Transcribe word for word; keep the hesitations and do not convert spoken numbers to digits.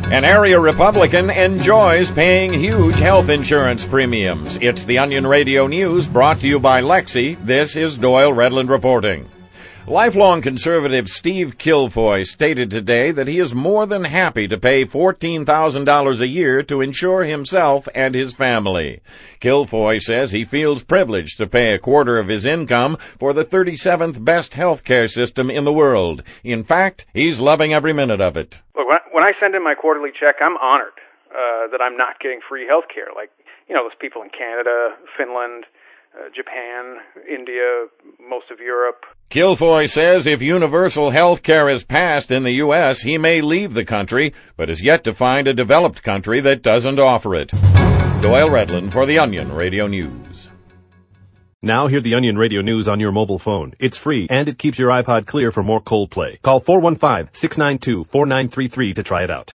An area Republican enjoys paying huge health insurance premiums. It's the Onion Radio News brought to you by Lexi. This is Doyle Redland reporting. Lifelong conservative Steve Kilfoy stated today that he is more than happy to pay fourteen thousand dollars a year to insure himself and his family. Kilfoy says he feels privileged to pay a quarter of his income for the thirty-seventh best health care system in the world. In fact, he's loving every minute of it. Look, when I send in my quarterly check, I'm honored uh, that I'm not getting free health care like, you know, those people in Canada, Finland, Uh, Japan, India, most of Europe. Kilfoy says if universal health care is passed in the U S, he may leave the country, but is yet to find a developed country that doesn't offer it. Doyle Redland for the Onion Radio News. Now hear the Onion Radio News on your mobile phone. It's free, and it keeps your iPod clear for more Coldplay. Call four one five, six nine two, four nine three three to try it out.